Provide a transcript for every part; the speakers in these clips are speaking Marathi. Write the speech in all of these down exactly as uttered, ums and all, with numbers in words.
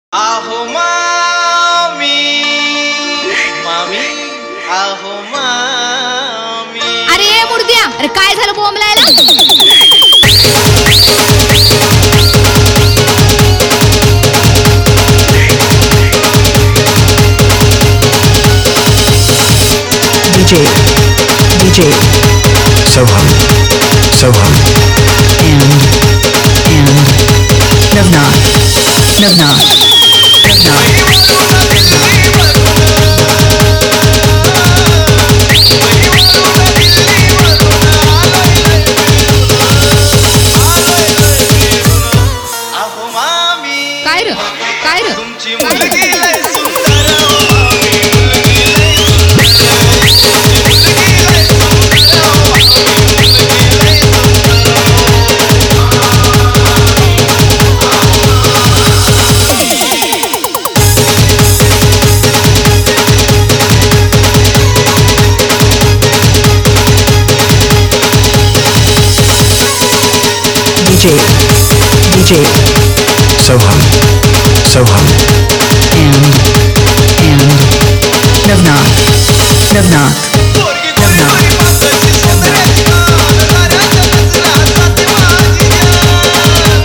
आहो मामी मामी आहो मामी. अरे मुर्द्या, अरे काय झालं बोंबलायला? DJ DJ Soham Soham and and Navnath Navnath आहो मामी काय र काय र तुमची मुलगी लय सुंदर DJ DJ Soham Soham and and Navnath Navnath पोरगी गोरी गोरी पातळी सोन्याची गाल ताऱ्याचा नजरा जाते माझी जान.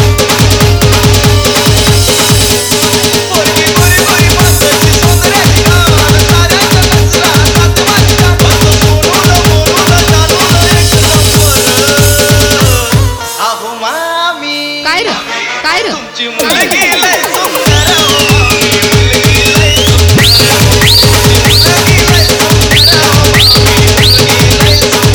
पोरगी गोरी गोरी पातळी सोन्याची गाल ताऱ्याचा नजरा जाते माझी जान. बोलून बोलून जाणून एक नंबर. आहो मामी काय र काय र तुमची मुलगी लय सुंदर मुलगी लय सुंदर मुलगी लय सुंदर मुलगी लय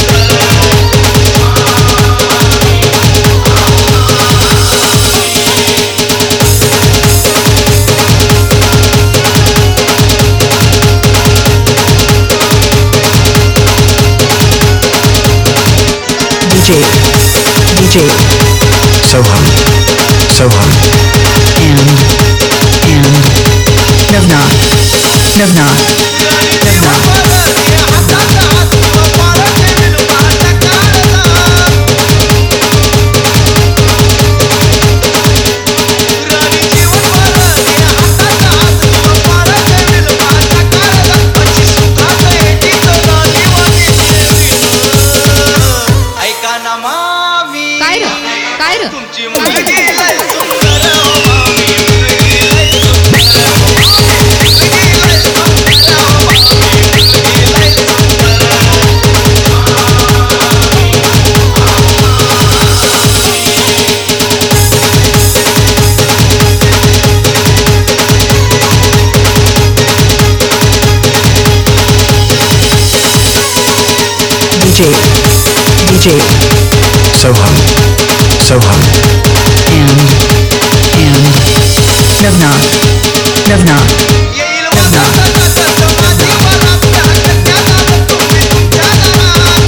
DJ DJ Soham Soham and and Navnath Navnath Navnath ऐका ना मामी काय र काय र तुमची मुलगी लय सुंदर मामी मुलगी लय सुंदर मुलगी लय सुंदर मामी मुलगी लय सुंदर. DJ DJ Soham Soham and and Navnath Navnath येईल वाजता जाता माझी वरात त्या कन्यादान तुम्ही तुमच्या दारात.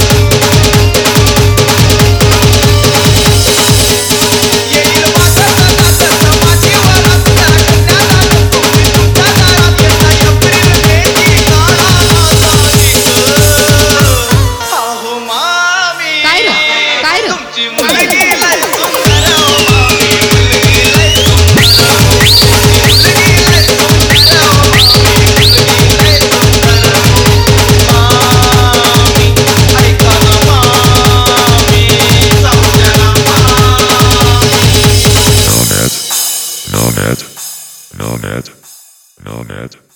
येईल वाजता जाता माझी वरात त्या कन्यादान तुम्ही तुमच्या दारात. येता एप्रिल मेची काळा तारीख. आहो मामी काय र काय र तुमची मुलगी लय सुंदर मामी मुलगी लय सुंदर मुलगी लय सुंदर मामी मुलगी लय सुंदर. मामी ऐका ना मामी जाऊ द्या ना मामी. No net, no net, no net, no net.